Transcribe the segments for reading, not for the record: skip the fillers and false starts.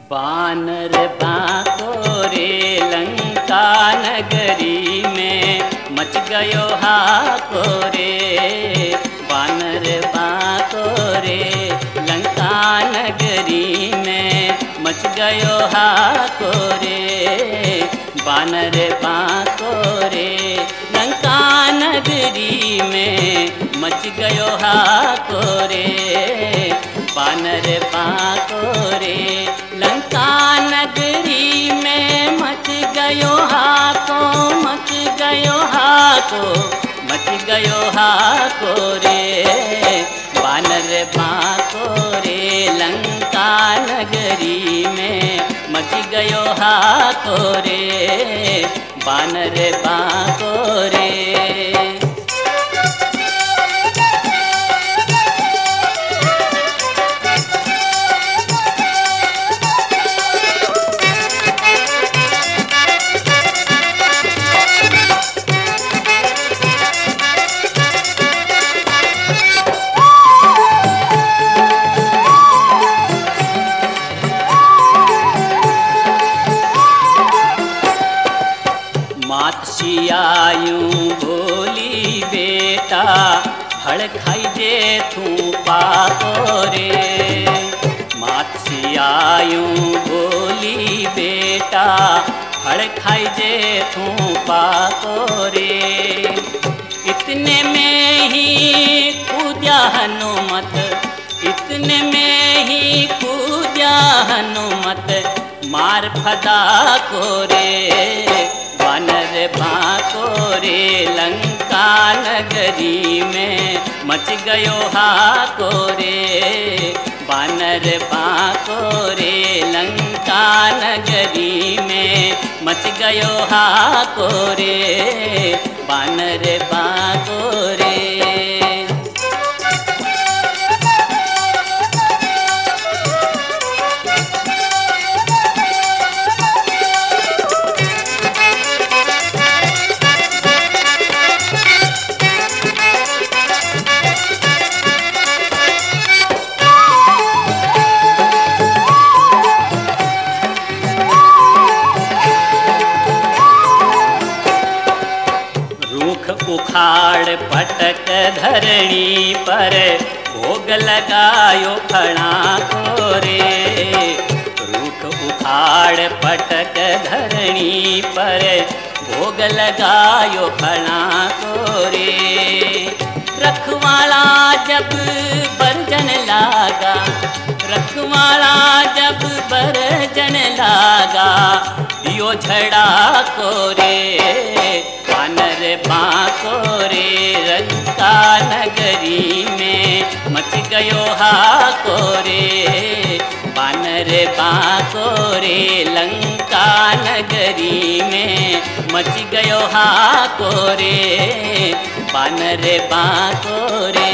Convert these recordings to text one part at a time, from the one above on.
बानर बाको रे लंका नगरी में मच गयो हाको रे। बानर बाको रे लंका नगरी में मच गयो हाको रे। बानर बाको रे लंका नगरी में मच गयो हाको रे। बानर बाको रे लंका नगरी में मच गयो हाको, मच गयो हाको, मच गयो हाको रे। बानर बाको रे लंका नगरी में मच गयो हाको रे। बानर बाको रे। आयूं बोली बेटा फल खाई जे तू पाको रे। मात सी आयूं बोली बेटा फल खाई जे तू पाको रे। इतने में ही कूद्या हनुमत, इतने में ही कूद्या हनुमत मार फदा को रे। बानर बाको रे लंका नगरी में मच गयो हाको रे। बानर बाको रे लंका नगरी में मच गयो हाको रे। बानर बाको रे। उखाड़ पटक धरणी पर भोग लगायो फणा को रे। रूख उखाड़ पटक धरणी पर भोग लगायो फणा को रे। रखवाला जब बरजन लागा, रखवाला जब बरजन लागा दियो झड़ा को रे। बानर बाको रे लंका नगरी में मच गयो हाको रे। बानर बाको रे लंका नगरी में मच गयो हाको रे। बानर बाको रे।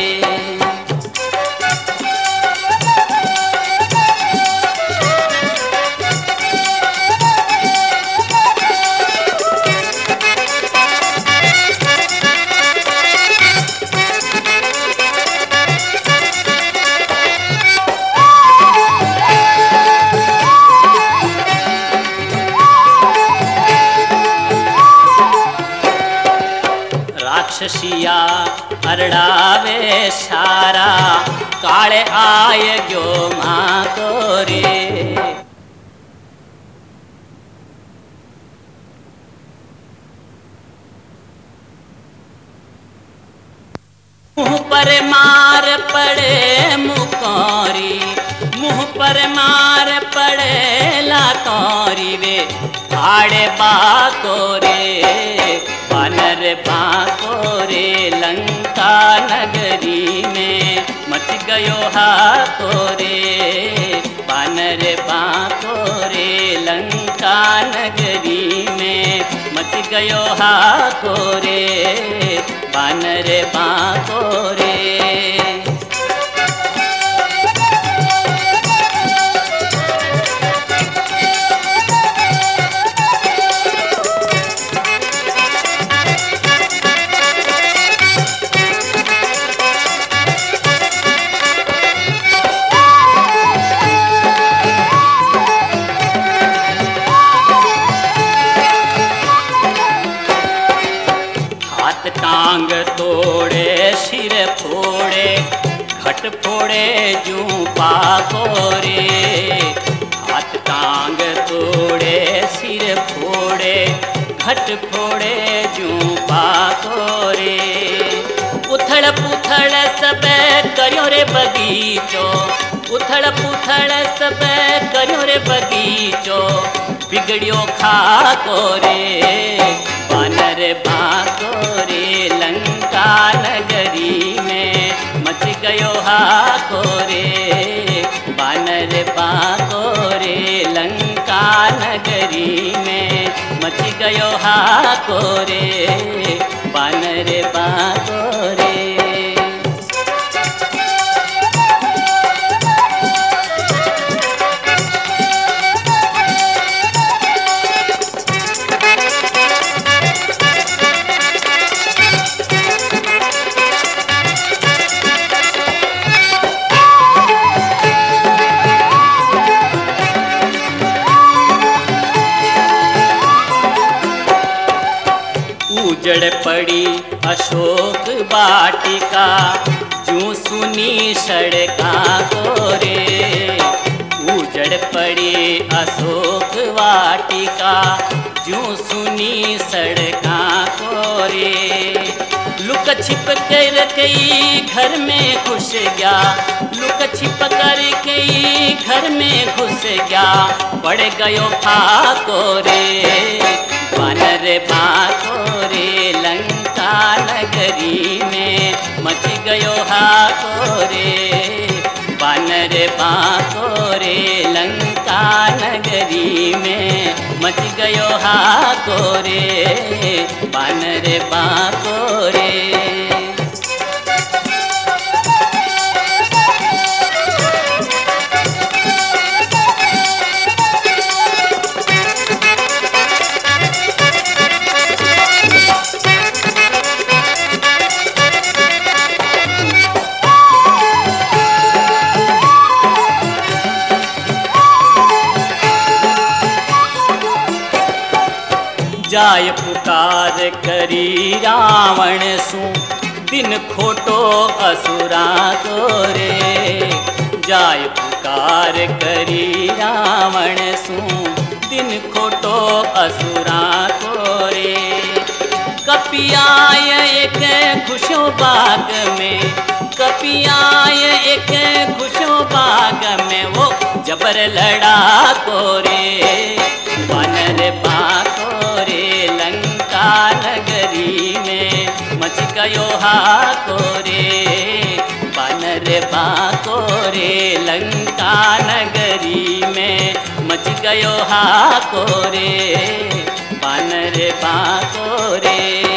राक्षसिया अरड़ावे सारा काले आय जो माँ को रे। मुँह पर मार पड़े मुकोरी, मुँह पर मार पड़े लाकोरी वे भाड़े बाको रे। बानर बाको रे लंका नगरी में मच गयो हाको रे। बानर बाको रे लंका नगरी में मच गयो हाको रे। बानर बाको रे। फोड़े जू पाको रे, हाथ टांग तोड़े सिर फोड़े घट फोड़े जू पाको रे। उथड़ पुथड़ सब करियो रे बगीचो, उथड़ पुथड़ सब करियो रे बगीचो, बिगड़ियो खाको रे बानर भागो रे लंका नगरी में मच गयो हाको रे, बानर भागो रे लंका नगरी में मच गयो हाको रे, बानर भागो रे। उजड़ पड़ी अशोक वाटिका, जू सुनी सड़का को रे, उजड़ पड़ी अशोक वाटिका, जू सुनी सड़का को रे। लुक छिप कर कई घर में घुस गया, लुक छिप कर कई घर में घुस गया, पड़ गयो फाको रे बानर भागो रे लंका नगरी में मच गयो हाको रे, बानर भागो रे लंका नगरी में मच गयो हाको रे, बानर भागो रे। जाय पुकार करी रावण सु दिन खोटो असुरा को रे, जाय पुकार करी रावण सु दिन खोटो असुरा को रे। कपियाय एक खुशो बाग में, कपियाय एक खुशो बाग में, वो जबर लड़ा को रे बानर भागो रे लंका नगरी में मच गयो हाको रे, बानर भागो रे लंका नगरी में मच गयो हाको रे, बानर भागो रे।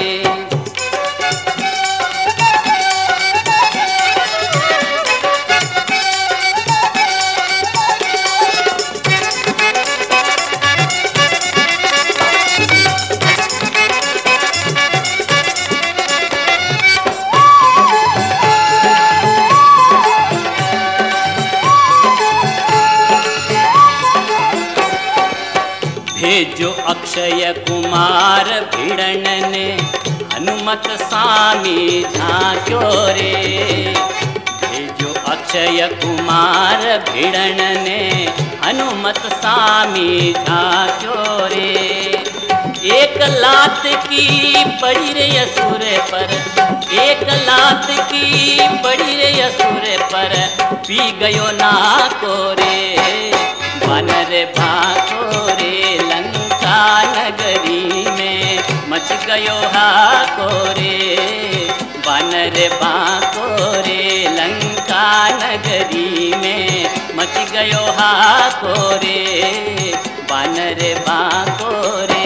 भेजो अक्षय कुमार भिड़न ने हनुमत सामी झांक्यो रे, भेजो अक्षय कुमार भिड़न ने हनुमत सामी झांक्यो रे। एक लात की पड़ी रे असुर पर, एक लात की पड़ी रे असुर पर, पी गयो ना को रे बानर भागो रे लंका नगरी में मच गयो हाको रे, बानर भागो रे लंका नगरी में मच गयो हाको रे, बानर भागो रे।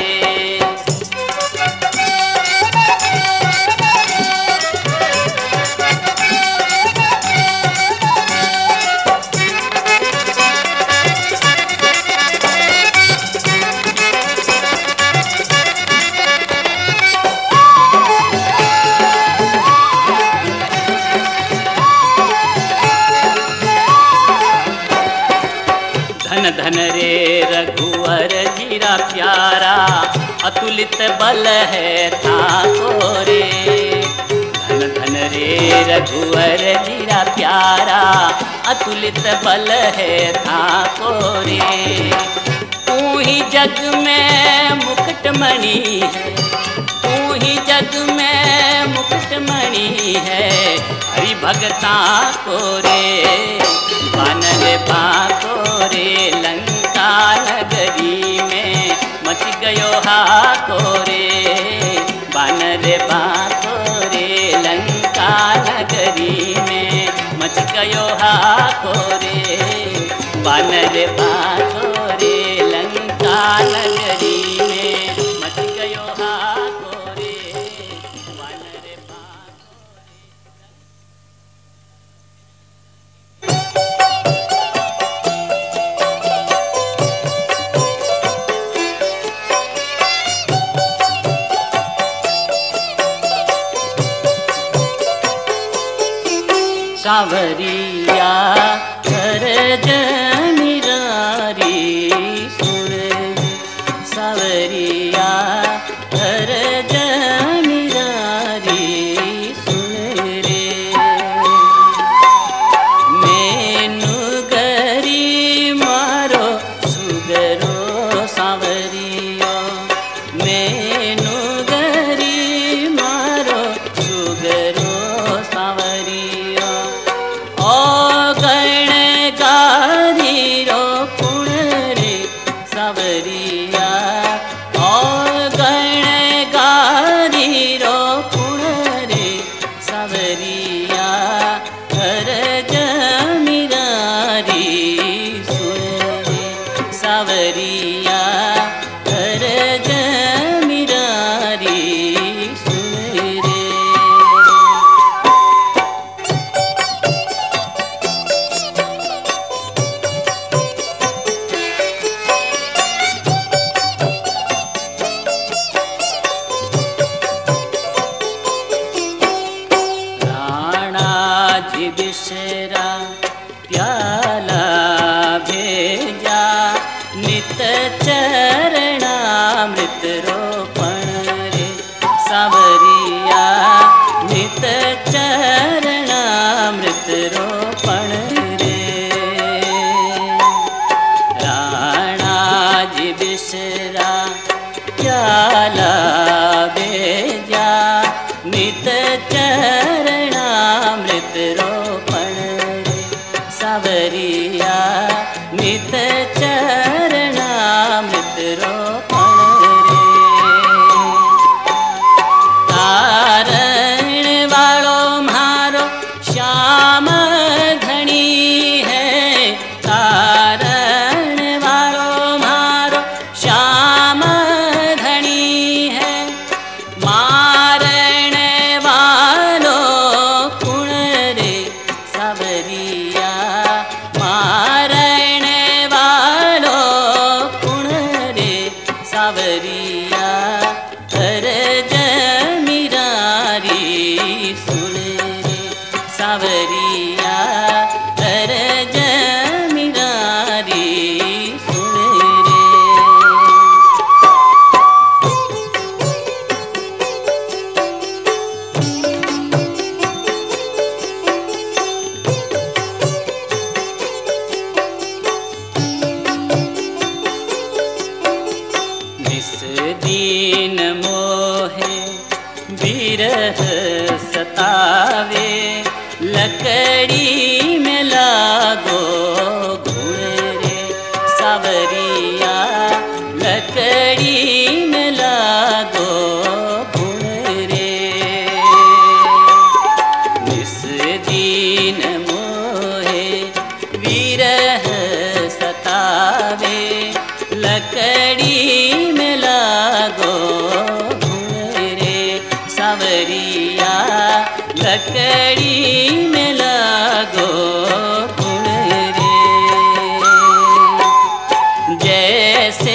धन धन रे रघुवर जीरा प्यारा, अतुलित बल है ठाको रे, धन धन रे रघुवर जीरा प्यारा, अतुलित बल है थाको रे। तू ही जग में मुकुटमणि है, तू ही जग में मुकुटमणि है, हरि भगता को रे। बानर बाको रे लंका नगरी में, मच गयो हाको रे। बानर बाको रे लंका नगरी में, मच गयो हाको रे। बानर बाको रे लंका नगरी में, मच गयो हाको रे। बानर बाको सावरिया कर जनिरारी सुन, सावरिया कर जनिरारी सुन रे। मैनू गरी मारो सुगरो सावरिया, मैनू गरी मारो सुगरो सावरिया। ओ गण गारी रो पुण रे सावरिया, ओ गण गारी रो पुण रे सावरिया। कर जमिरारी सुन रे सावरिया, कर जमिरारी सुन रे। बिसरा प्याला भेजा, नित चरणामृत रोपण रे सावरिया। नित चरणामृत रोपण रे। राणा जी बिसरा प्याला भेजा, नित चरणामृत रोपण रे सावरिया। नित चरणामृत रोपण रे। तारण वालो मारो श्याम धनी है, तारण वालो मारो श्याम धनी है। मारण वालो कुण रे सावरिया, मारण वालो कुण रे सावरिया। कर जमिरारी सुन रे सावरिया, कर जमिरारी सुन रे। निस दीन मोहे बिरह सतावे, लकड़ी में लागो घुण रे सावरिया। लकड़ी में लागो घुण रे। निस दीन मोहे विरह सतावे, लकड़ी में लागो घुण रे सावरिया। लकड़ी में लागो घुण रे। जैसे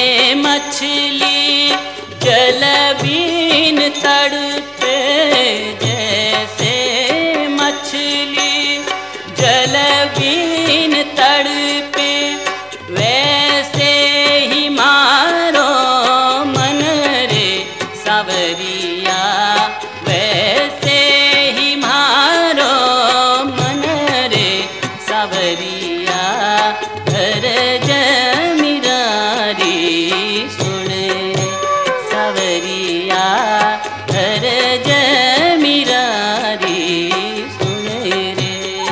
मछली जल बीन तड़पे, जैसे मछली जल बीन तड़पे, वैसे ही मारो मन रे सावरिया। वैसे अरज मिरारी सुन रे सावरिया, अरज मिरारी सुन रे।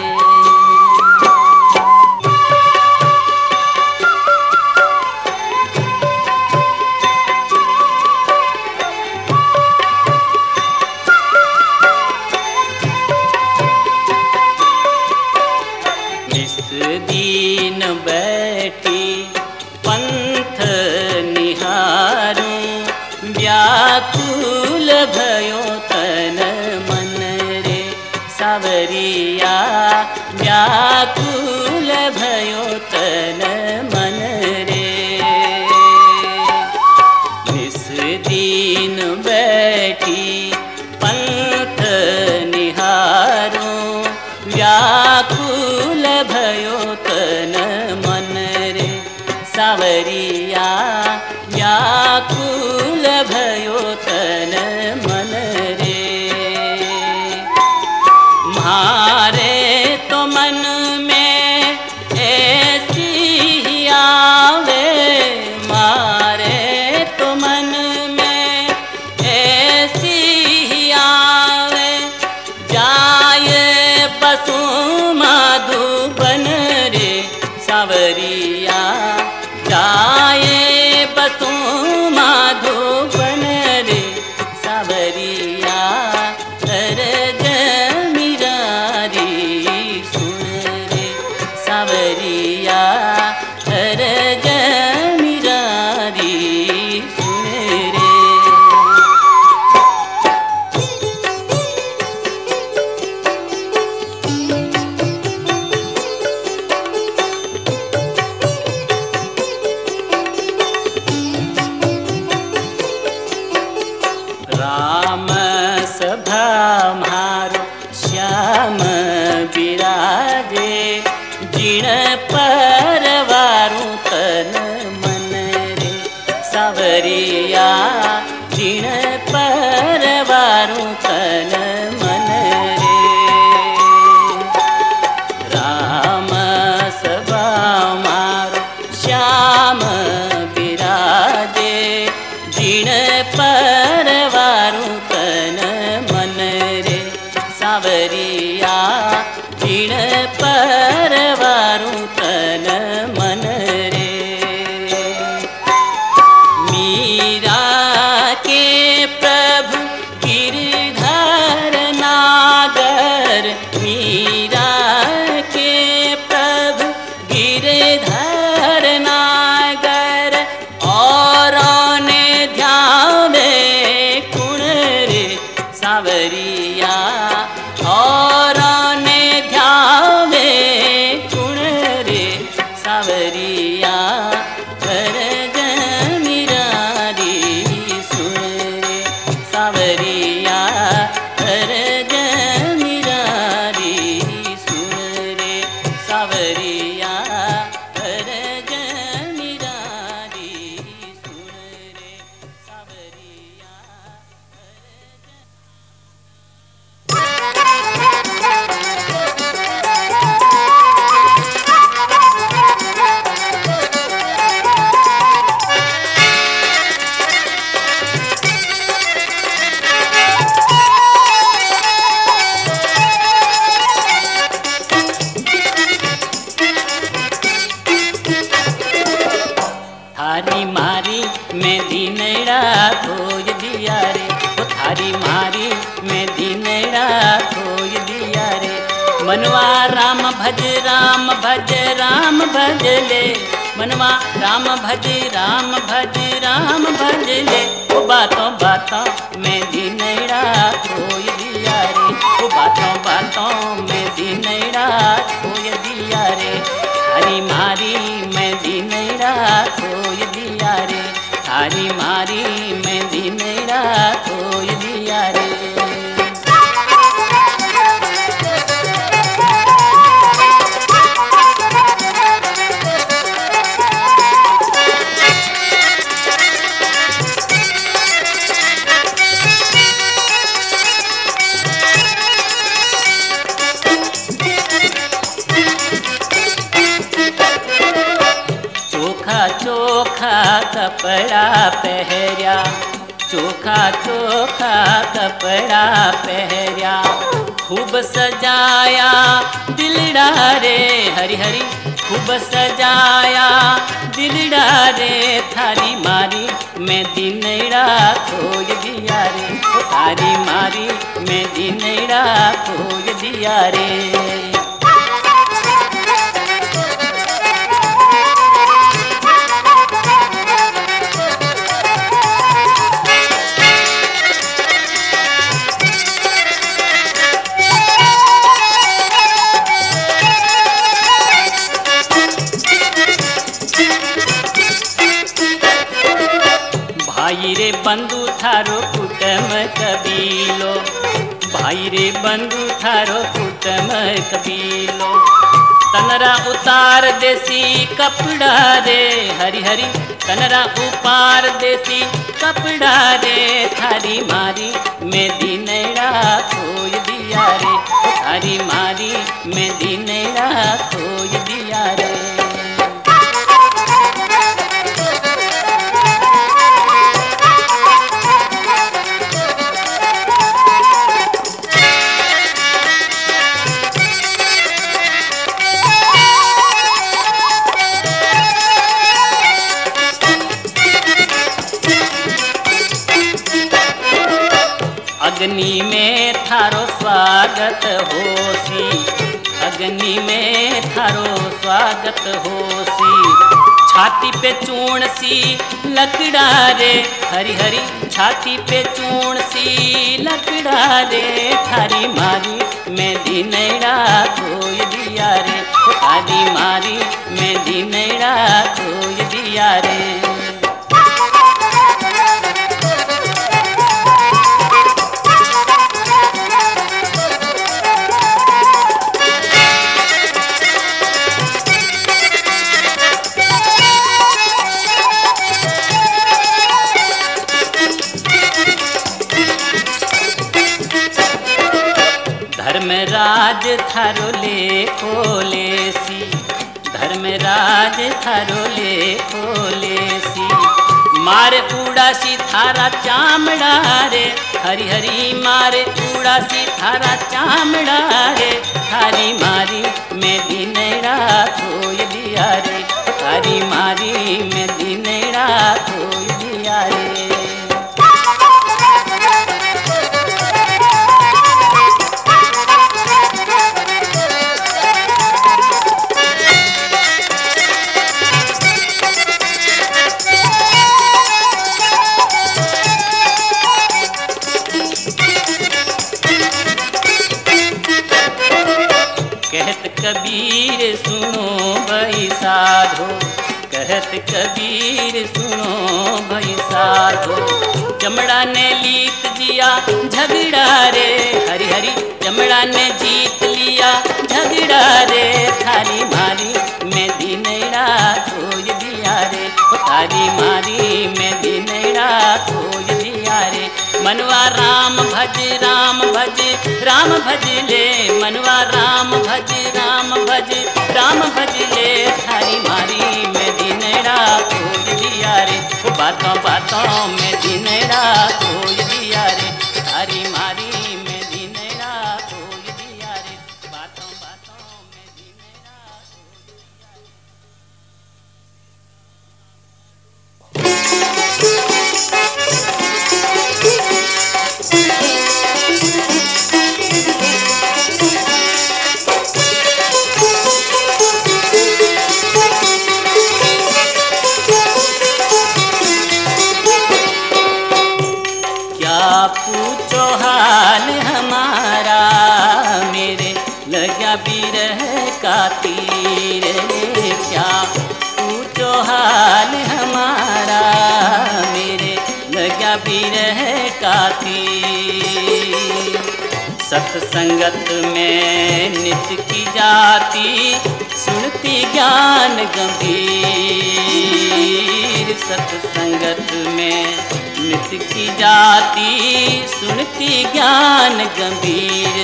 दीन बैठी पंथ निहारूं, व्याकुल भयो तन मन रे सावरिया, व्याकुल भयो तन मन रे। निस दीन बैठी पंथ निहारूं, व्याकुल भयो तन मन रे सावरिया, व्याकुल भयो तन मन रे। मारे तो मन में ऐसी ही आवे, मारे तो मन में ऐसी ही आवे, जाए बसु मधुबन रे सावरिया, जाए बसु मधुबन रे सावरिया, अरज मिरारी सुन रे सावरिया, अरज मिरारी सुन रे। राम सभा मारो श्याम विराजे, जिण परवारू तन मन रे सावरिया, जिण परवारू तन मन रे। राम सभा मारो श्याम विराजे, जिण परवारू तन मन रे सावरिया, जिण परवारू तन मन रे। मीरा के प्रभु गिरधर नागर, मीरा के प्रभु गिरधर नागर, और ने ध्यावे कुण रे सावरिया, और ने ध्यावे कुण रे सावरिया, अरज मिरारी सुन रे सावरिया, अरज मिरारी सुन रे सावरिया, अरज मिरारी सुन रे सावरिया, थारी मारी मैं दीनड़ा खोज दिया रे, ओ थारी मारी मैं दीनड़ा खोज दिया रे। मनवा राम भज राम भज राम भज ले, मनवा राम भज राम भज राम भज ले। ओ बातों बातों मैं दीनड़ा खोज दिया रे, ओ बातों बातों मैं दीनड़ा खोज दिया रे। थारी मारी मैं दीनड़ा खोज दिया रे, थारी मारी मैं दीनड़ा खोज दिया रे। चोखा चोखा कपड़ा पहरिया, चोखा चोखा कपड़ा पहरिया, खूब सजाया दिलड़ा रे हरि हरि, खूब सजाया दिलड़ा रे, थारी मारी मैं दिनड़ा खोज दिया रे, थारी मारी मैं दिनड़ा खोज दिया रे। भाई रे बंधु थारो कुटुम कबीलो, भाई रे बंधु थारो कुटुम कबीलो, तनरा उतार देसी कपड़ा रे हरि हरि, तनरा उपार देसी कपड़ा रे, थारी मारी मैं दिनड़ा खोज दिया रे, थारी मारी मैं दिनड़ा खोज दिया रे। अग्नि में थारो स्वागत होसी, अग्नि में थारो स्वागत होसी, छाती पे चूर्ण सी लकड़ा रे हरि हरि, छाती पे चूर्ण सी लकड़ा रे, थारी मारी मैं दिनड़ा खोज दिया रे, थारी मारी मैं दिनड़ा खोज दिया रे। धर्मराज थारो लेखो लेसी, धर्मराज थारो लेखो लेसी, मारे उड़ासी थारा चामड़ा रे हरि हरि, मारे उड़ासी थारा चामड़ा रे, थारी मारी मैं दिनड़ा खोज दिया रे, थारी मारी मैं दिनड़ा खोज दिया रे। कहत कबीर सुनो भई साधो, कहत कबीर सुनो भई साधो, चमड़ा ने लीत दिया झगड़ा रे हरि हरि, चमड़ा ने जीत लिया झगड़ा रे, थारी मारी मैं दिनड़ा खोज दिया रे, थारी मारी मैं दिनड़ा खोज दिया रे। मनवा राम भज राम भज राम भज ले, मनवा राम भज राम भज राम भज ले, थारी मारी मैं दिनड़ा खोज दिया रे, बातों बातों में दिनड़ा खोज दिया रे, थारी मारी मैं दिनड़ा खोज दिया रे, बातों बातों में दिनड़ा खोज दिया रे। पूछो हाल हमारा, मेरे लगा बिरह का तीर रे, क्या पूछो हाल हमारा, मेरे लगा बिरह का तीर। सत्संगत में नित्य की जाती, सुनती ज्ञान गंभीर, सत्संगत में नित्य की जाती, सुनती ज्ञान गंभीर,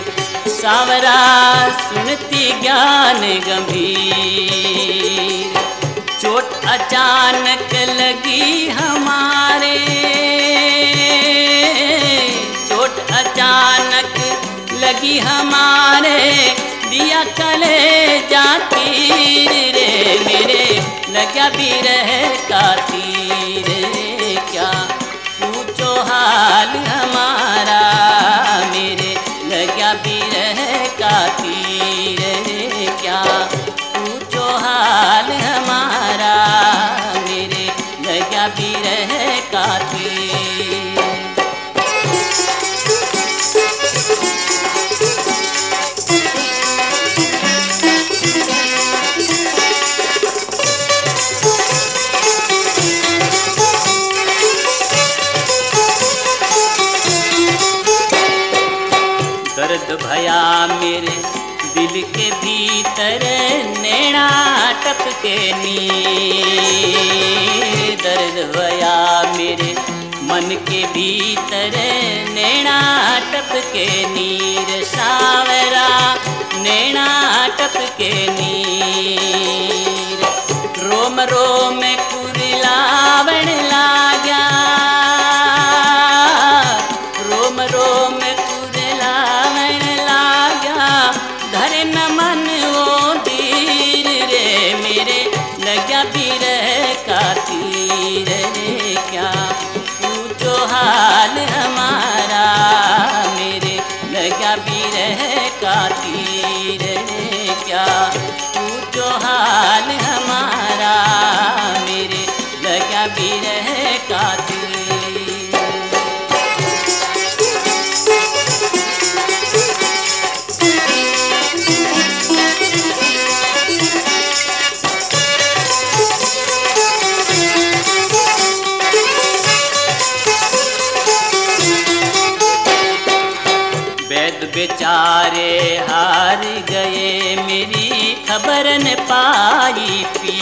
सावरा सुनती ज्ञान गंभीर। चोट अचानक लगी हमारे, चोट अचानक लगी हमारे, दिया कलेजा तीर रे मेरे, लगा बिरह का तीर रे। क्या पूछो हाल हमारा मेरे, लगा बिरह का तीर रे। क्या पूछो हाल हमारा मेरे, लगा बिरह का तीर। दर्द भया मेरे दिल के भीतर, नैना टपके नीर। दर्द भया मेरे मन के भीतर, नैना टपके नीर। सावरा नैना टपके नीर, रोम रोम कुरिलावण लाग्या, रोम रोम धरे न मन वो धीर रे मेरे, लगा बिरह का तीर रे। क्या पूछो हाल हमारा मेरे, लगा बिरह का तीर रे। क्या पूछो हाल हमारा मेरे, लगा बिरह का तीर। बेचारे हार गए मेरी खबर न पाई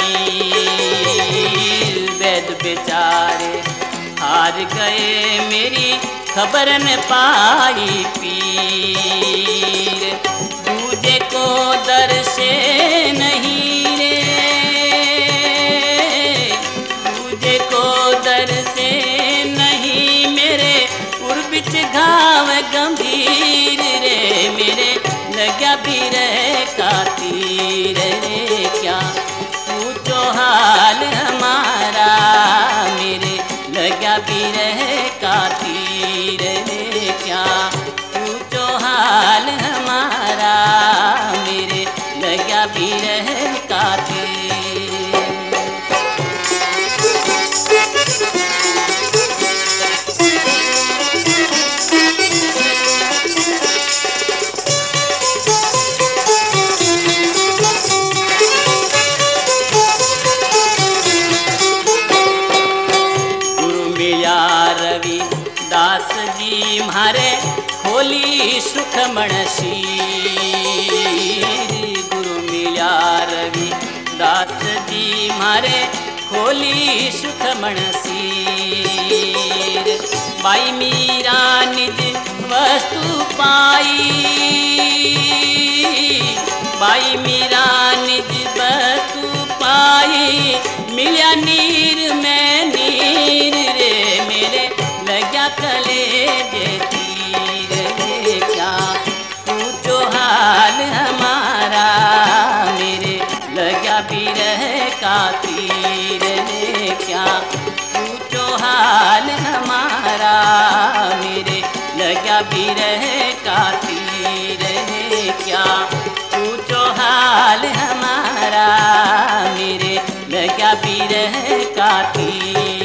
पीर। वैद बेचारे हार गए मेरी खबर न पाई पीर। दूजे को दर से नहीं रे, दूजे को दर से नहीं मेरे, उर्बिच घाव गंभीर रे मेरे, लगा बिरह का तीर रे। क्या पूछो हाल हमारा मेरे, लगा बिरह का तीर रे। क्या पूछो हाल हमारा मेरे, लगा बिरह का तीर। दास जी म्हारे खोली सुखमण शीर। गुरु मिला रवि दास जी म्हारे खोली सुखमण शीर। बाई मीरा निज वस्तु पाई, बाई मीरा निज वस्तु पाई, मिल्या नीर में नीर रे मेरे, लगा कलेजे तीर रे। क्या पूछो हाल हमारा मेरे, लगा बिरह का तीर रे। क्या पूछो हाल हमारा मेरे, लगा बिरह का तीर रे। क्या पूछो हाल हमारा मेरे, लगा बिरह का तीर।